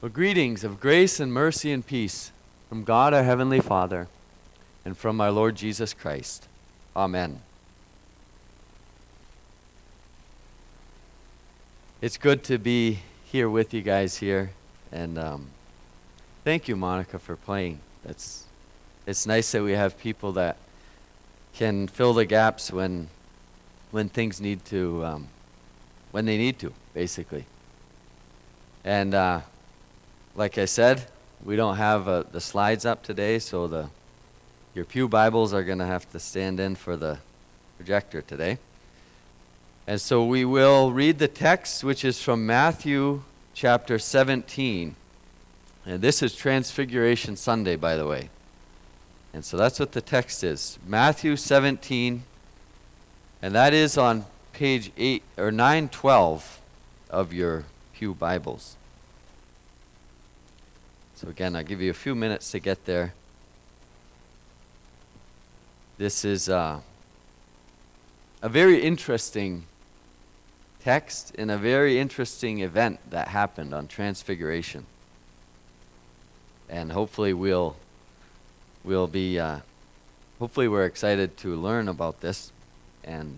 Well, greetings of grace and mercy and peace from God our Heavenly Father and from our Lord Jesus Christ. Amen. It's good to be here with you guys here, and thank you, Monica, for playing. It's nice that we have people that can fill the gaps when things need to, when they need to, basically. And like I said, we don't have the slides up today, so your pew Bibles are going to have to stand in for the projector today. And so we will read the text, which is from Matthew chapter 17. And this is Transfiguration Sunday, by the way. And so that's what the text is. Matthew 17, and that is on page 912 of your pew Bibles. So again, I'll give you a few minutes to get there. This is a very interesting text and a very interesting event that happened on Transfiguration. And hopefully we'll be hopefully we're excited to learn about this and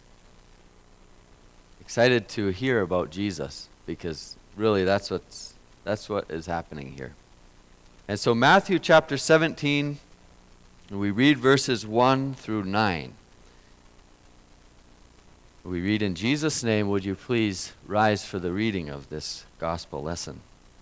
excited to hear about Jesus, because really that's what is happening here. And so Matthew chapter 17, we read verses 1 through 9. We read, in Jesus' name, would you please rise for the reading of this gospel lesson.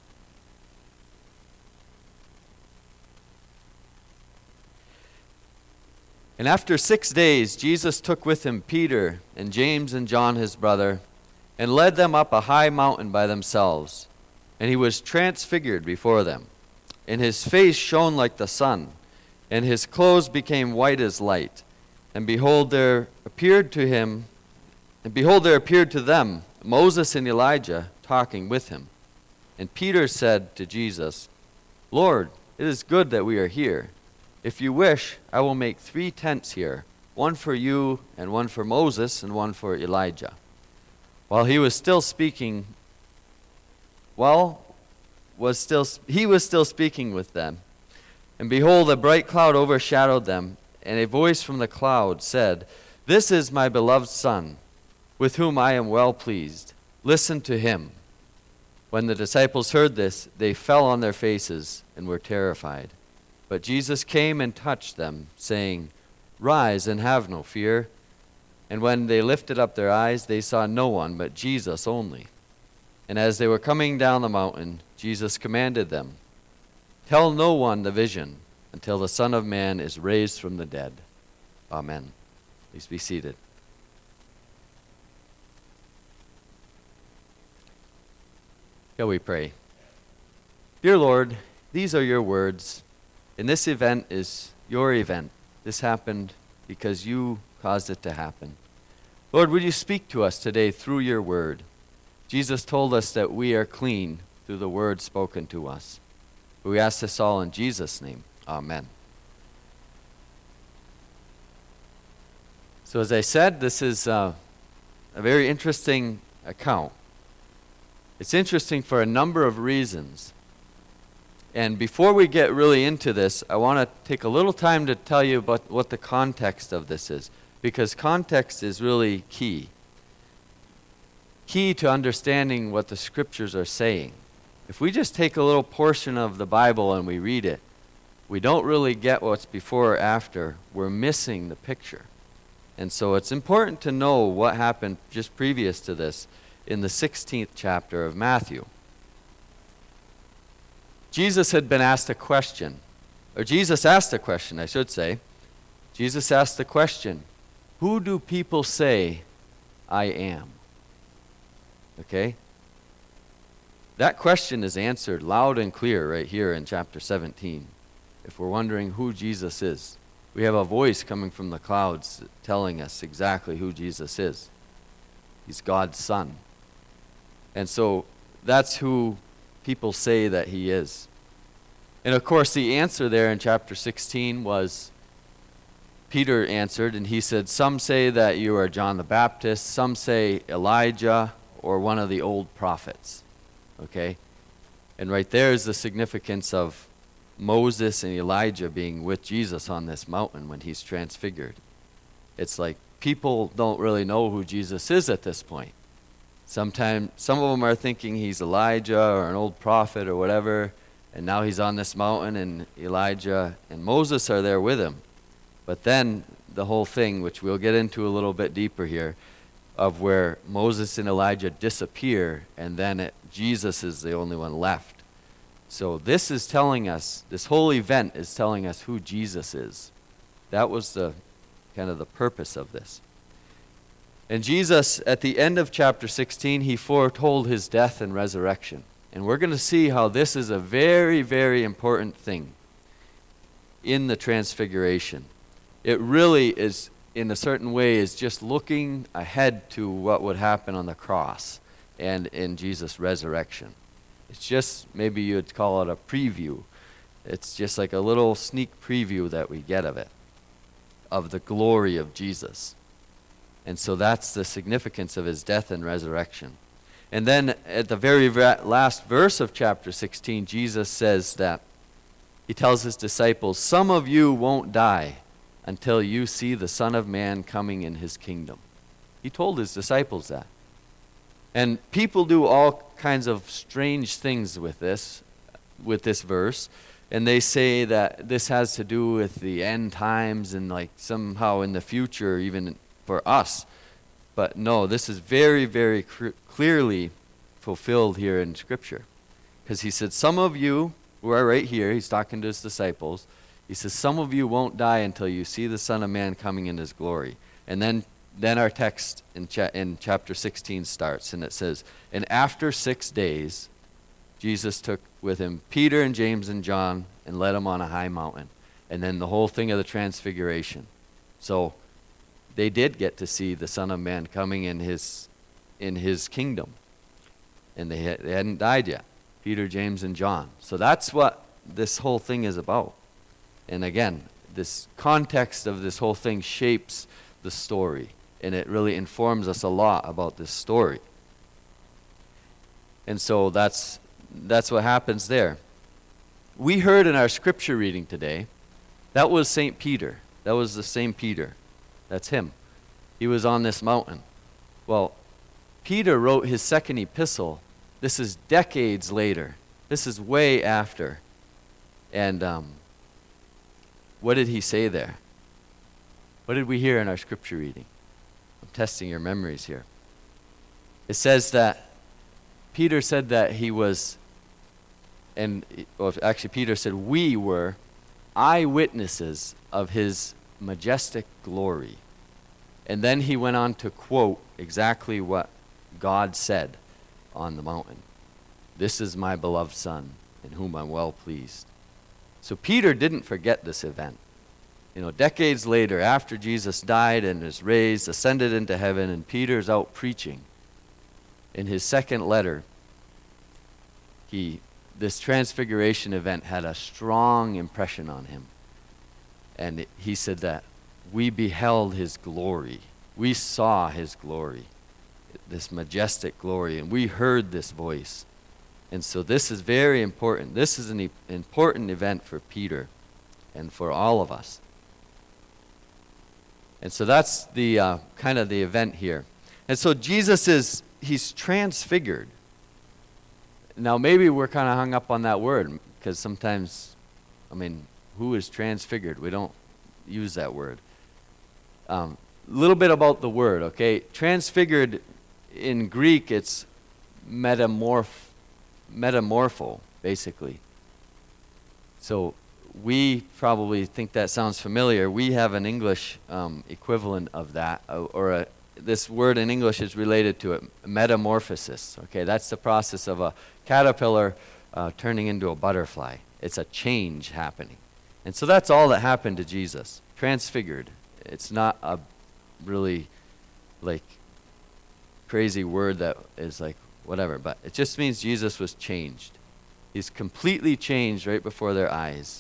And after 6 days, Jesus took with him Peter and James and John his brother, and led them up a high mountain by themselves. And he was transfigured before them. And his face shone like the sun, and his clothes became white as light. And behold, there appeared to them Moses and Elijah talking with him. And Peter said to Jesus, Lord, it is good that we are here. If you wish, I will make 3 tents here, one for you, and one for Moses, and one for Elijah. He was still speaking with them. And behold, a bright cloud overshadowed them, and a voice from the cloud said, This is my beloved Son, with whom I am well pleased. Listen to him. When the disciples heard this, they fell on their faces and were terrified. But Jesus came and touched them, saying, Rise and have no fear. And when they lifted up their eyes, they saw no one but Jesus only. And as they were coming down the mountain, Jesus commanded them, Tell no one the vision until the Son of Man is raised from the dead. Amen. Please be seated. Shall we pray? Dear Lord, these are your words, and this event is your event. This happened because you caused it to happen. Lord, would you speak to us today through your word? Jesus told us that we are clean through the word spoken to us. We ask this all in Jesus' name. Amen. So as I said, this is a very interesting account. It's interesting for a number of reasons. And before we get really into this, I want to take a little time to tell you about what the context of this is, because context is really key to understanding what the scriptures are saying. If we just take a little portion of the Bible and we read it, we don't really get what's before or after. We're missing the picture. And so it's important to know what happened just previous to this in the 16th chapter of Matthew. Jesus had been asked a question, or Jesus asked a question, I should say. Jesus asked the question, who do people say I am? Okay? That question is answered loud and clear right here in chapter 17. If we're wondering who Jesus is, we have a voice coming from the clouds telling us exactly who Jesus is. He's God's Son. And so that's who people say that he is. And of course, the answer there in chapter 16 was, Peter answered, and he said, some say that you are John the Baptist, some say Elijah, or one of the old prophets. Okay? And right there is the significance of Moses and Elijah being with Jesus on this mountain when he's transfigured. It's like people don't really know who Jesus is at this point. Sometimes some of them are thinking he's Elijah or an old prophet or whatever, and now he's on this mountain and Elijah and Moses are there with him. But then the whole thing, which we'll get into a little bit deeper here, of where Moses and Elijah disappear and then Jesus is the only one left. So this is telling us, this whole event is telling us who Jesus is. That was the kind of the purpose of this. And Jesus, at the end of chapter 16, he foretold his death and resurrection. And we're going to see how this is a very, very important thing in the transfiguration. It really is, in a certain way, is just looking ahead to what would happen on the cross and in Jesus' resurrection. It's just, maybe you'd call it a preview. It's just like a little sneak preview that we get of it, of the glory of Jesus. And so that's the significance of his death and resurrection. And then at the very last verse of chapter 16, Jesus says that, he tells his disciples, some of you won't die until you see the Son of Man coming in his kingdom. He told his disciples that. And people do all kinds of strange things with this verse. And they say that this has to do with the end times and like somehow in the future even for us. But no, this is very, very clearly fulfilled here in Scripture. Because he said, some of you who are right here, he's talking to his disciples, he says, some of you won't die until you see the Son of Man coming in his glory. And then our text in chapter 16 starts, and it says, and after 6 days, Jesus took with him Peter and James and John and led them on a high mountain. And then the whole thing of the transfiguration. So they did get to see the Son of Man coming in his kingdom. And they hadn't died yet. Peter, James, and John. So that's what this whole thing is about. And again, this context of this whole thing shapes the story. And it really informs us a lot about this story. And so that's what happens there. We heard in our scripture reading today, that was St. Peter. That was the same Peter. That's him. He was on this mountain. Well, Peter wrote his second epistle. This is decades later. This is way after. And what did he say there? What did we hear in our scripture reading? I'm testing your memories here. It says that Peter said that he was, actually Peter said we were eyewitnesses of his majestic glory. And then he went on to quote exactly what God said on the mountain. This is my beloved Son, in whom I'm well pleased. So Peter didn't forget this event. Decades later, after Jesus died and was raised, ascended into heaven, and Peter's out preaching, in his second letter, this transfiguration event had a strong impression on him. And he said that we beheld his glory. We saw his glory, this majestic glory, and we heard this voice. And so this is very important. This is an important event for Peter and for all of us. And so that's the kind of the event here. And so Jesus he's transfigured. Now maybe we're kind of hung up on that word because sometimes, who is transfigured? We don't use that word. A little bit about the word, okay? Transfigured in Greek, it's metamorpho, basically. So we probably think that sounds familiar. We have an English equivalent of that, this word in English is related to it, metamorphosis. Okay, that's the process of a caterpillar turning into a butterfly. It's a change happening. And so that's all that happened to Jesus, transfigured. It's not a really crazy word that is whatever, but it just means Jesus was changed. He's completely changed right before their eyes.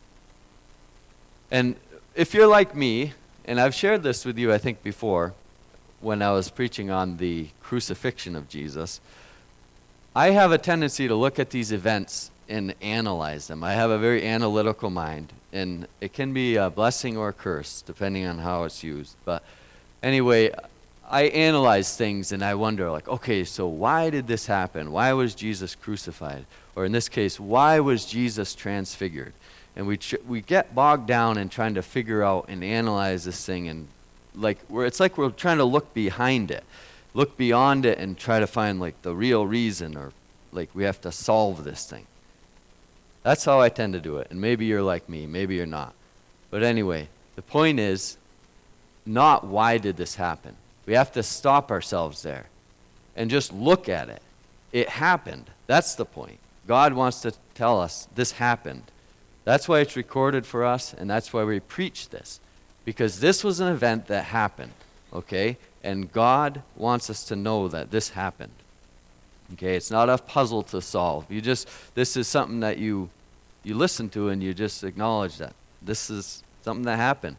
And if you're like me, and I've shared this with you I think before when I was preaching on the crucifixion of Jesus, I have a tendency to look at these events and analyze them. I have a very analytical mind, and it can be a blessing or a curse, depending on how it's used. But anyway, I analyze things and I wonder, like, okay, so why did this happen? Why was Jesus crucified? Or in this case, why was Jesus transfigured? And we get bogged down in trying to figure out and analyze this thing, and it's like we're trying to look behind it, look beyond it, and try to find like the real reason, or like we have to solve this thing. That's how I tend to do it. And maybe you're like me, maybe you're not. But anyway, the point is not why did this happen. We have to stop ourselves there and just look at it. It happened. That's the point. God wants to tell us this happened. That's why it's recorded for us, and that's why we preach this. Because this was an event that happened, okay? And God wants us to know that this happened. Okay, it's not a puzzle to solve. This is something that you listen to, and you just acknowledge that this is something that happened.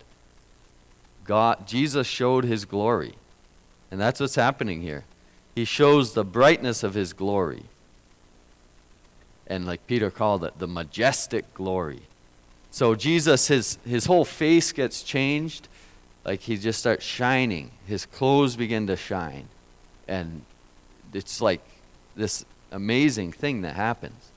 Jesus showed his glory. And that's what's happening here. He shows the brightness of his glory. And like Peter called it, the majestic glory. So Jesus, his whole face gets changed. Like he just starts shining. His clothes begin to shine. And it's like this amazing thing that happens.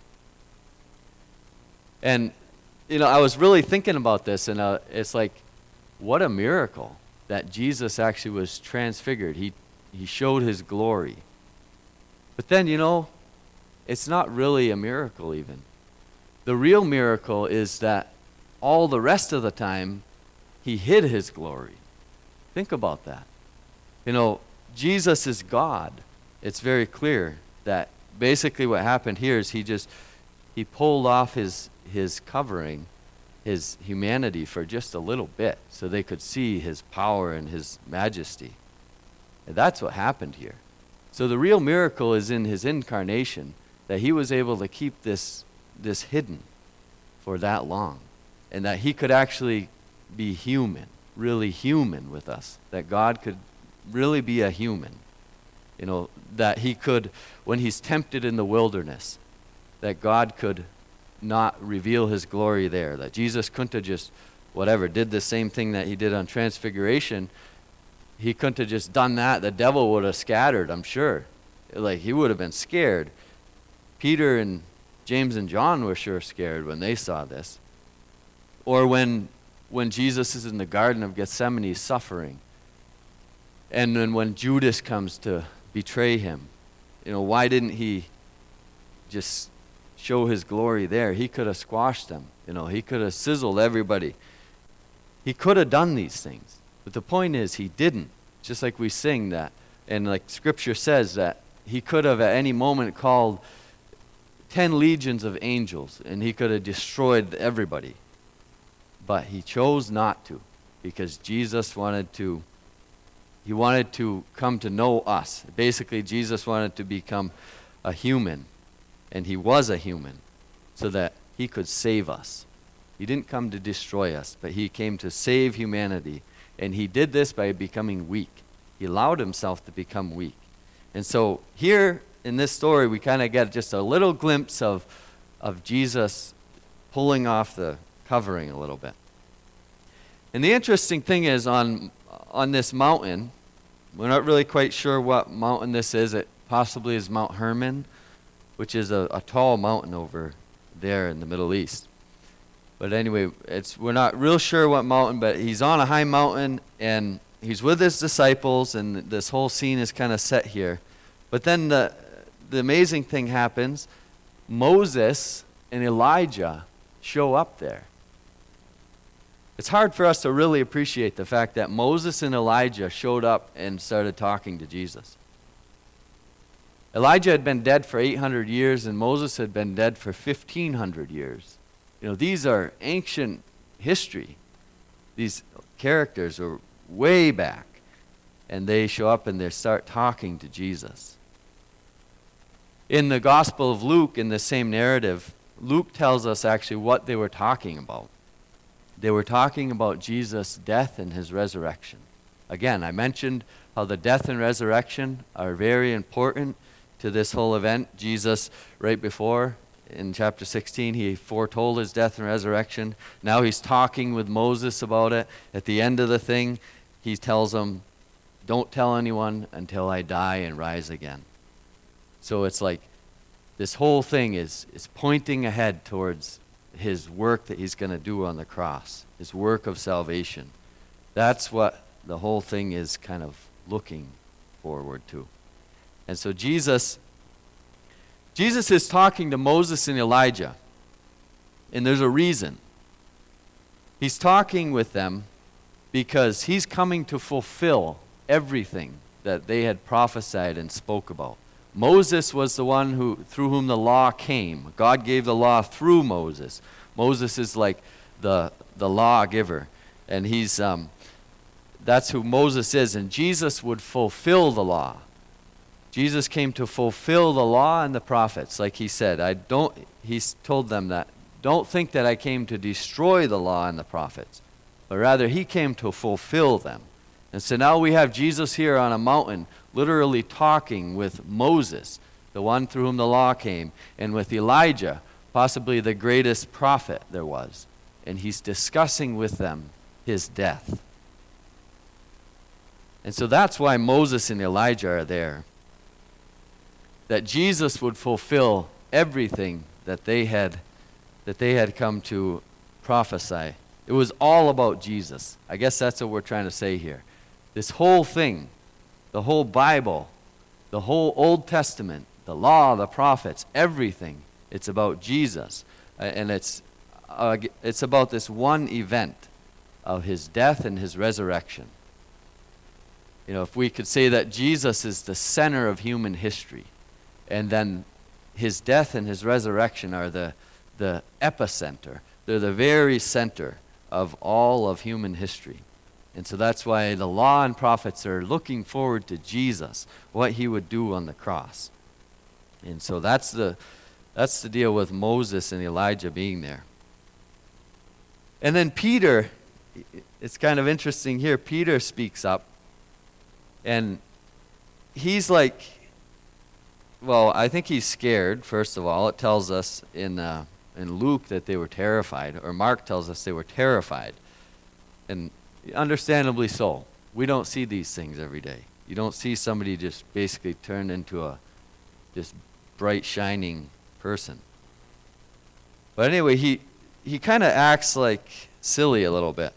And, I was really thinking about this, and it's like, what a miracle that Jesus actually was transfigured. He showed his glory. But then, it's not really a miracle even. The real miracle is that all the rest of the time, he hid his glory. Think about that. Jesus is God. It's very clear that basically what happened here is he pulled off his covering, his humanity, for just a little bit so they could see his power and his majesty. And that's what happened here. So the real miracle is in his incarnation, that he was able to keep this hidden for that long, and that he could actually be human, really human with us, that God could really be a human. That he could, when he's tempted in the wilderness, that God could not reveal his glory there, that Jesus couldn't have just, did the same thing that he did on Transfiguration. He couldn't have just done that. The devil would have scattered, I'm sure. Like, he would have been scared. Peter and James and John were sure scared when they saw this. Or when Jesus is in the Garden of Gethsemane suffering, and then when Judas comes to betray him, why didn't he just show his glory there? He could have squashed them. He could have sizzled everybody. He could have done these things. But the point is, he didn't. Just like we sing that, and like Scripture says that he could have at any moment called 10 legions of angels, and he could have destroyed everybody. But he chose not to, because Jesus wanted to come to know us. Basically, Jesus wanted to become a human, and he was a human, so that he could save us. He didn't come to destroy us, but he came to save humanity. And he did this by becoming weak. He allowed himself to become weak. And so here in this story, we kind of get just a little glimpse of Jesus pulling off the covering a little bit. And the interesting thing is, on this mountain, we're not really quite sure what mountain this is. It possibly is Mount Hermon, which is a tall mountain over there in the Middle East. But anyway, we're not real sure what mountain, but he's on a high mountain, and he's with his disciples, and this whole scene is kind of set here. But then the amazing thing happens. Moses and Elijah show up there. It's hard for us to really appreciate the fact that Moses and Elijah showed up and started talking to Jesus. Elijah had been dead for 800 years, and Moses had been dead for 1,500 years. These are ancient history. These characters are way back. And they show up and they start talking to Jesus. In the Gospel of Luke, in the same narrative, Luke tells us actually what they were talking about. They were talking about Jesus' death and his resurrection. Again, I mentioned how the death and resurrection are very important to this whole event. Jesus, right before, in chapter 16, he foretold his death and resurrection. Now he's talking with Moses about it. At the end of the thing, he tells him, don't tell anyone until I die and rise again. So it's like this whole thing is pointing ahead towards his work that he's going to do on the cross, his work of salvation. That's what the whole thing is kind of looking forward to. And so Jesus is talking to Moses and Elijah, and there's a reason. He's talking with them because he's coming to fulfill everything that they had prophesied and spoke about. Moses was the one through whom the law came. God gave the law through Moses. Moses is like the lawgiver, and that's who Moses is. And Jesus would fulfill the law. Jesus came to fulfill the law and the prophets, like he said. He told them that, don't think that I came to destroy the law and the prophets, but rather he came to fulfill them. And so now we have Jesus here on a mountain, literally talking with Moses, the one through whom the law came, and with Elijah, possibly the greatest prophet there was. And he's discussing with them his death. And so that's why Moses and Elijah are there. That Jesus would fulfill everything that they had come to prophesy. It was all about Jesus. I guess that's what we're trying to say here. This whole thing, the whole Bible, the whole Old Testament, the law, the prophets, everything, it's about Jesus. And it's about this one event of his death and his resurrection. You know, if we could say that Jesus is the center of human history, and then his death and his resurrection are the epicenter. They're the very center of all of human history. And so that's why the law and prophets are looking forward to Jesus, what he would do on the cross. And so that's the deal with Moses and Elijah being there. And then Peter, it's kind of interesting here. Peter speaks up, and he's like, well, I think he's scared, first of all. It tells us in Luke that they were terrified, or Mark tells us they were terrified. And understandably so. We don't see these things every day. You don't see somebody just basically turned into a just bright, shining person. But anyway, he kind of acts like silly a little bit.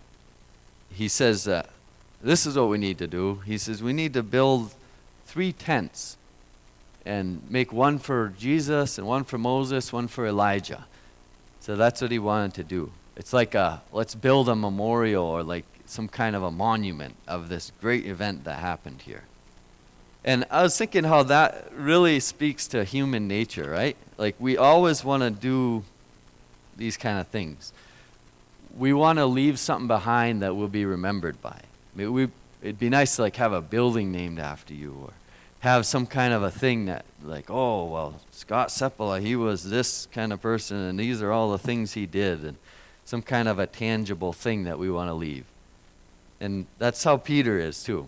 He says that this is what we need to do. He says we need to build 3 tents and make one for Jesus and one for Moses, one for Elijah. So that's what he wanted to do. It's like let's build a memorial or like some kind of a monument of this great event that happened here. And I was thinking how that really speaks to human nature, right? Like we always want to do these kind of things. We want to leave something behind that we'll be remembered by. I mean, it'd be nice to like have a building named after you, or have some kind of a thing that like, oh, well, Scott Sepala, he was this kind of person, and these are all the things he did, and some kind of a tangible thing that we want to leave. And that's how Peter is too.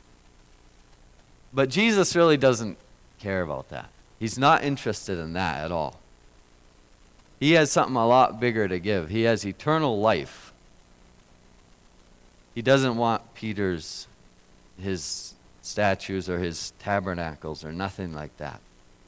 But Jesus really doesn't care about that. He's not interested in that at all. He has something a lot bigger to give. He has eternal life. He doesn't want his statues or his tabernacles or nothing like that.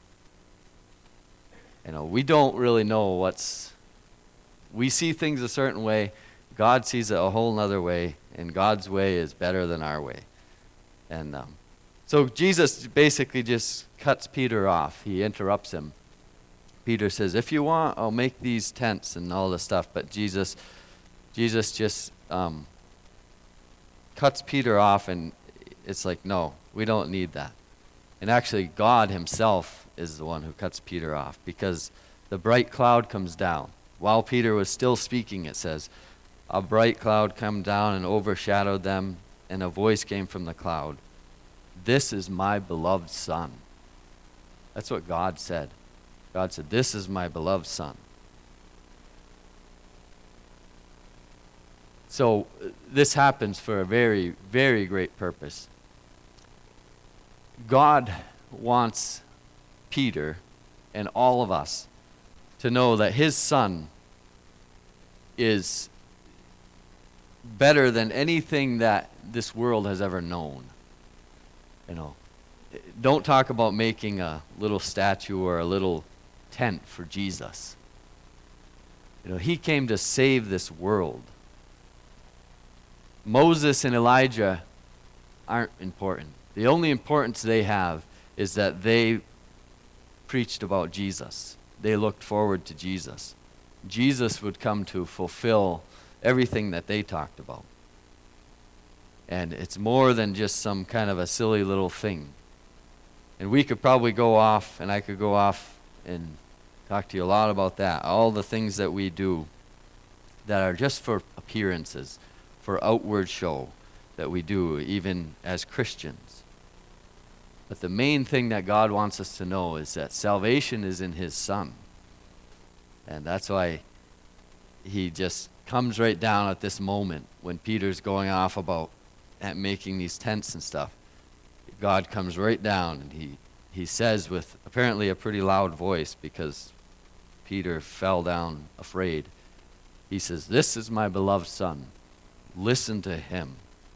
You know, we don't really know we see things a certain way. God sees it a whole nother way, and God's way is better than our way. And so Jesus basically just cuts Peter off. He interrupts him. Peter says, if you want, I'll make these tents and all this stuff. But Jesus just cuts Peter off, and it's like, no, we don't need that. And actually, God himself is the one who cuts Peter off, because the bright cloud comes down. While Peter was still speaking, it says, a bright cloud came down and overshadowed them, and a voice came from the cloud. This is my beloved Son. That's what God said. God said, this is my beloved Son. So this happens for a very, very great purpose. God wants Peter and all of us to know that his son is better than anything that this world has ever known. You know, don't talk about making a little statue or a little tent for Jesus. You know, he came to save this world. Moses and Elijah aren't important. The only importance they have is that they preached about Jesus. They looked forward to Jesus. Jesus would come to fulfill everything that they talked about. And it's more than just some kind of a silly little thing. And we could probably go off, and I could go off and talk to you a lot about that. All the things that we do that are just for appearances, for outward show that we do, even as Christians. But the main thing that God wants us to know is that salvation is in his Son. And that's why he just comes right down at this moment when Peter's going off about making these tents and stuff. God comes right down and he says with apparently a pretty loud voice, because Peter fell down afraid. He says, "This is my beloved Son. Listen to him."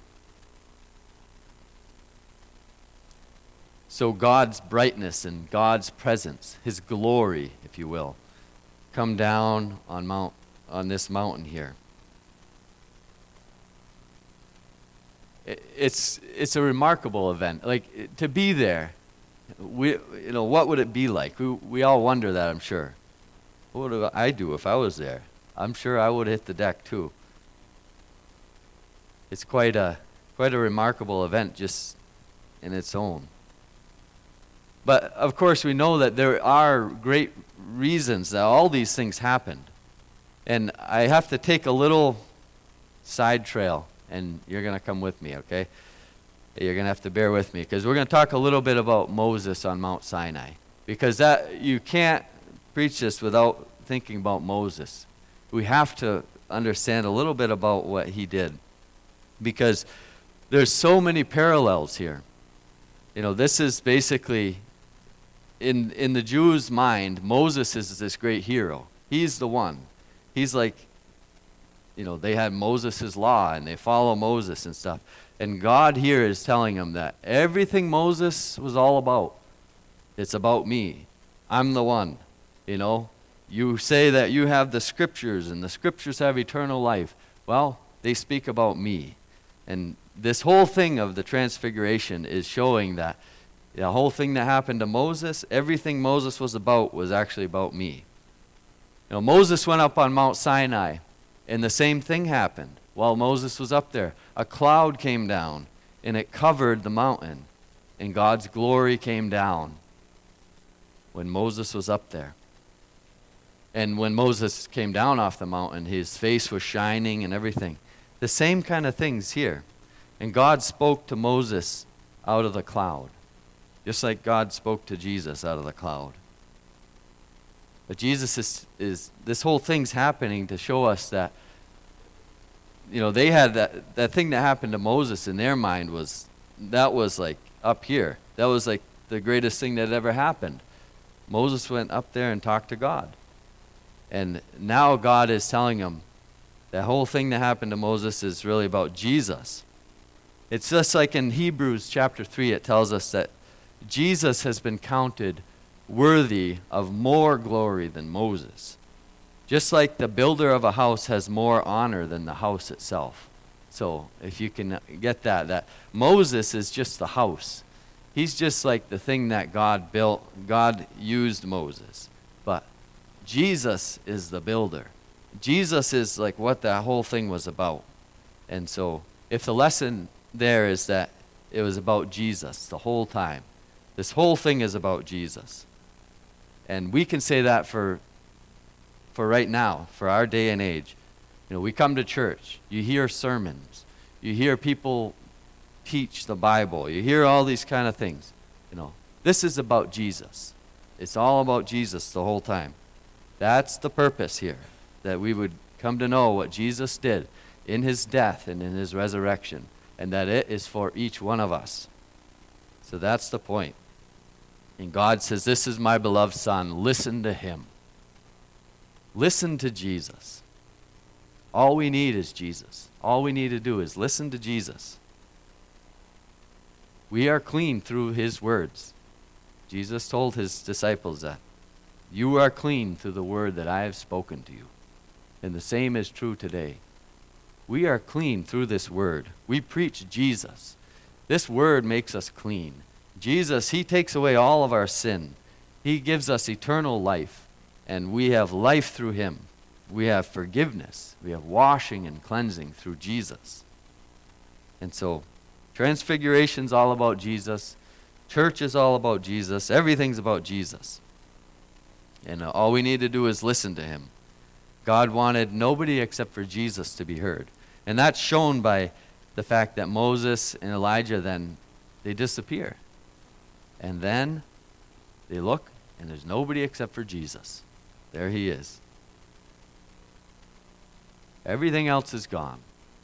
So God's brightness and God's presence, his glory, if you will, come down on this mountain here. It's a remarkable event. Like, to be there, what would it be like? We all wonder that, I'm sure. What would I do if I was there? I'm sure I would hit the deck too. It's quite a remarkable event just in its own. But of course we know that there are great reasons that all these things happened. And I have to take a little side trail, and you're going to come with me, okay? You're going to have to bear with me, because we're going to talk a little bit about Moses on Mount Sinai. Because you can't preach this without thinking about Moses. We have to understand a little bit about what he did, because there's so many parallels here. This is basically, in the Jews' mind, Moses is this great hero. He's the one. He's like, they had Moses' law, and they follow Moses and stuff. And God here is telling them that everything Moses was all about, it's about me. I'm the one. You say that you have the scriptures, and the scriptures have eternal life. Well, they speak about me. And this whole thing of the transfiguration is showing that the whole thing that happened to Moses, everything Moses was about was actually about me. Moses went up on Mount Sinai, and the same thing happened while Moses was up there. A cloud came down, and it covered the mountain, and God's glory came down when Moses was up there. And when Moses came down off the mountain, his face was shining and everything. The same kind of things here. And God spoke to Moses out of the cloud, just like God spoke to Jesus out of the cloud. But Jesus is this whole thing's happening to show us that, they had that thing that happened to Moses in their mind was like up here. That was like the greatest thing that ever happened. Moses went up there and talked to God. And now God is telling him that whole thing that happened to Moses is really about Jesus. It's just like in Hebrews chapter 3, it tells us that Jesus has been counted worthy of more glory than Moses. Just like the builder of a house has more honor than the house itself. So if you can get that Moses is just the house. He's just like the thing that God built. God used Moses. But Jesus is the builder. Jesus is like what that whole thing was about. And so if the lesson there is that it was about Jesus the whole time, this whole thing is about Jesus. And we can say that for right now, for our day and age. We come to church. You hear sermons. You hear people teach the Bible. You hear all these kind of things. This is about Jesus. It's all about Jesus the whole time. That's the purpose here, that we would come to know what Jesus did in his death and in his resurrection, and that it is for each one of us. So that's the point. And God says, this is my beloved Son. Listen to him. Listen to Jesus. All we need is Jesus. All we need to do is listen to Jesus. We are clean through his words. Jesus told his disciples that. You are clean through the word that I have spoken to you. And the same is true today. We are clean through this word. We preach Jesus. This word makes us clean. Jesus, he takes away all of our sin. He gives us eternal life. And we have life through him. We have forgiveness. We have washing and cleansing through Jesus. And so, Transfiguration's all about Jesus. Church is all about Jesus. Everything's about Jesus. And all we need to do is listen to him. God wanted nobody except for Jesus to be heard. And that's shown by the fact that Moses and Elijah then, they disappear. And then they look, and there's nobody except for Jesus. There he is. Everything else is gone.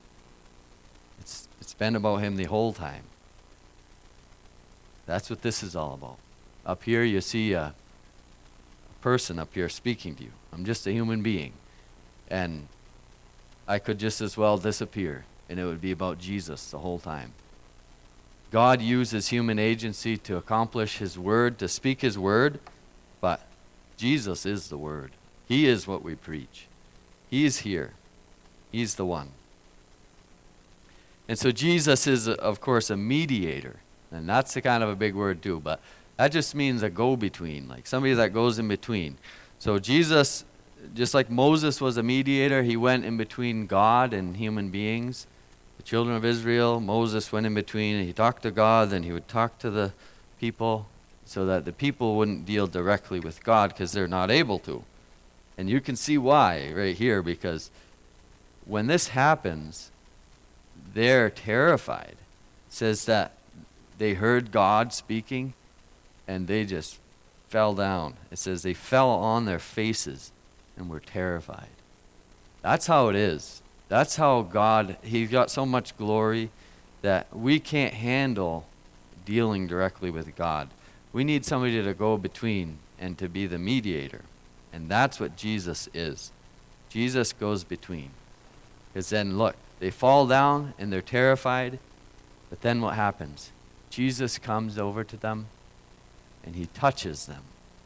It's been about him the whole time. That's what this is all about. Up here you see a person up here speaking to you. I'm just a human being. And I could just as well disappear, and it would be about Jesus the whole time. God uses human agency to accomplish his word, to speak his word, but Jesus is the word. He is what we preach. He is here. He's the one. And so Jesus is, of course, a mediator. And that's a kind of a big word too, but that just means a go-between, like somebody that goes in between. So Jesus, just like Moses was a mediator, he went in between God and human beings. The children of Israel, Moses went in between, and he talked to God, then he would talk to the people so that the people wouldn't deal directly with God because they're not able to. And you can see why right here, because when this happens, they're terrified. It says that they heard God speaking, and they just fell down. It says they fell on their faces and were terrified. That's how it is. That's how God, he's got so much glory that we can't handle dealing directly with God. We need somebody to go between and to be the mediator. And that's what Jesus is. Jesus goes between. Because then, look, they fall down and they're terrified. But then what happens? Jesus comes over to them and he touches them.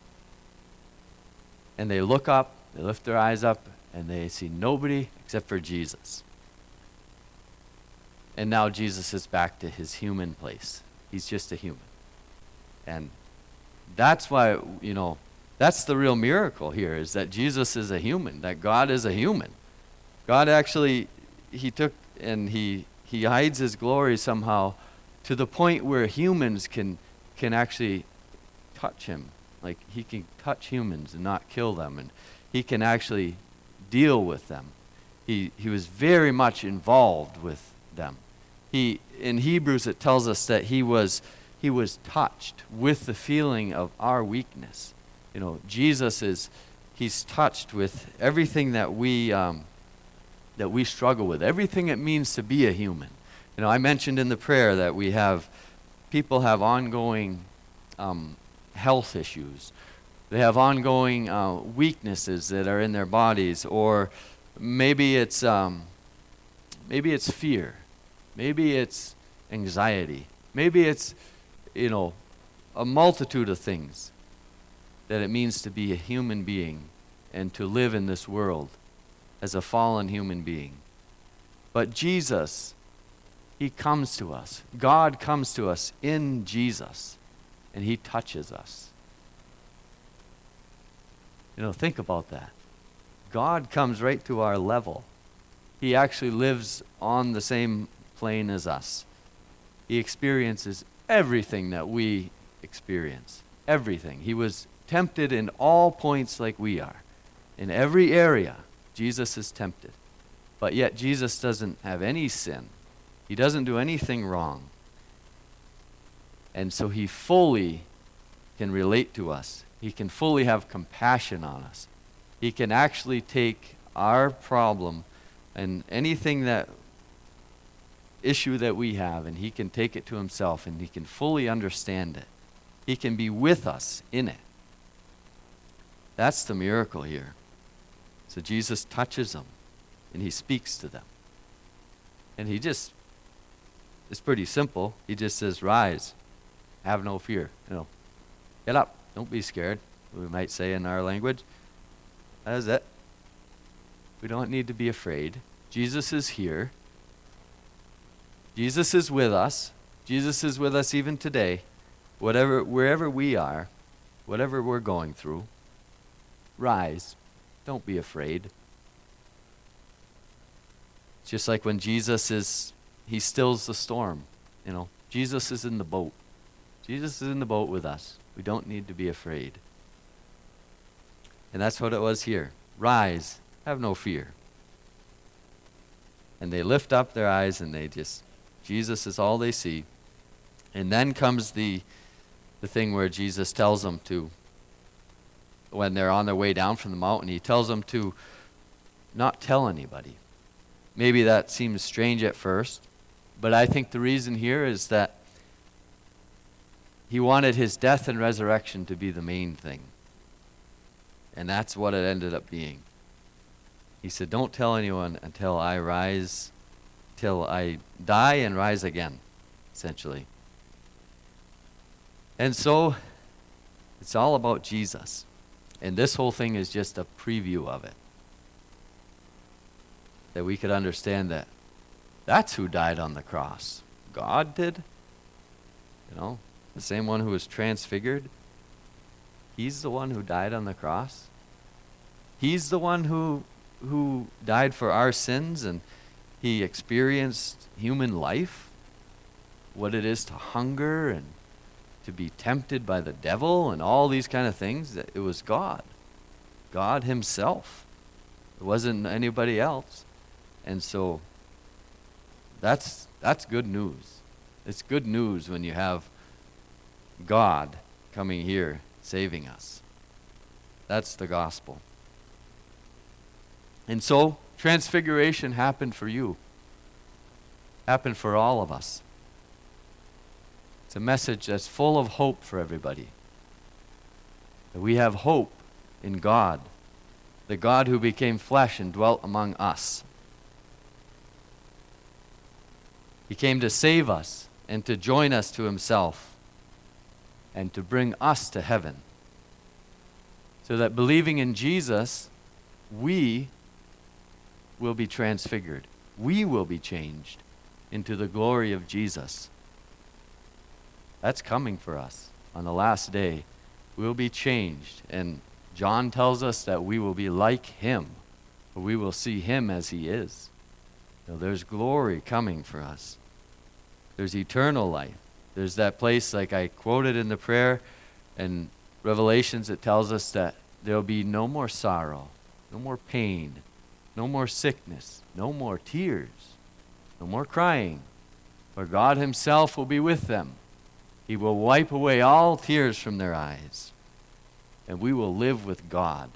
And they look up, they lift their eyes up, and they see nobody except for Jesus. And now Jesus is back to his human place. He's just a human. And that's why, that's the real miracle here, is that Jesus is a human, that God is a human. God actually, he took and he hides his glory somehow to the point where humans can actually touch him. Like he can touch humans and not kill them, and he can actually deal with them. He was very much involved with them. In Hebrews it tells us that he was touched with the feeling of our weakness. Jesus he's touched with everything that we struggle with, everything it means to be a human. I mentioned in the prayer that people have ongoing health issues. They have ongoing weaknesses that are in their bodies, or maybe it's fear, maybe it's anxiety, maybe it's a multitude of things that it means to be a human being and to live in this world as a fallen human being. But Jesus, he comes to us. God comes to us in Jesus, and he touches us. Think about that. God comes right to our level. He actually lives on the same plane as us. He experiences everything that we experience. Everything. He was tempted in all points like we are. In every area, Jesus is tempted. But yet Jesus doesn't have any sin. He doesn't do anything wrong. And so he fully can relate to us. He can fully have compassion on us. He can actually take our problem and anything issue that we have, and he can take it to himself, and he can fully understand it. He can be with us in it. That's the miracle here. So Jesus touches them, and he speaks to them. And it's pretty simple. He just says, rise, have no fear. Get up, don't be scared, we might say in our language. That is it. We don't need to be afraid. Jesus is here. Jesus is with us. Jesus is with us even today. Wherever we are, whatever we're going through, rise. Don't be afraid. It's just like when he stills the storm. Jesus is in the boat. Jesus is in the boat with us. We don't need to be afraid. And that's what it was here. Rise, have no fear. And they lift up their eyes and Jesus is all they see. And then comes the thing where Jesus tells them to, when they're on their way down from the mountain, he tells them to not tell anybody. Maybe that seems strange at first, but I think the reason here is that he wanted his death and resurrection to be the main thing. And that's what it ended up being. He said, don't tell anyone until I rise, till I die and rise again, essentially. And so, it's all about Jesus. And this whole thing is just a preview of it. That we could understand that that's who died on the cross. God did. The same one who was transfigured. He's the one who died on the cross. He's the one who died for our sins, and he experienced human life, what it is to hunger and to be tempted by the devil and all these kind of things. It was God himself. It wasn't anybody else. And so that's good news. It's good news when you have God coming here saving us. That's the gospel. And so transfiguration happened for you. Happened for all of us. It's a message that's full of hope for everybody. That we have hope in God, the God who became flesh and dwelt among us. He came to save us and to join us to himself and to bring us to heaven. So that believing in Jesus, we will be transfigured. We will be changed into the glory of Jesus. That's coming for us. On the last day, we'll be changed. And John tells us that we will be like him. We will see him as he is. There's glory coming for us. There's eternal life. There's that place, like I quoted in the prayer, and Revelations, it tells us that there'll be no more sorrow, no more pain, no more sickness, no more tears, no more crying, for God himself will be with them. He will wipe away all tears from their eyes, and we will live with God.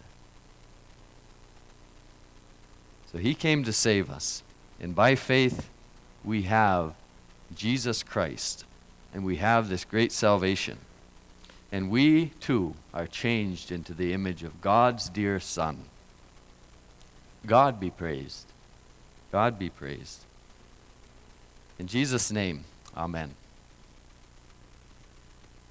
So he came to save us, and by faith we have Jesus Christ, and we have this great salvation. And we, too, are changed into the image of God's dear Son. God be praised. God be praised. In Jesus' name, amen.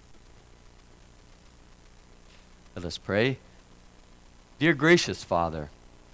Let us pray. Dear gracious Father,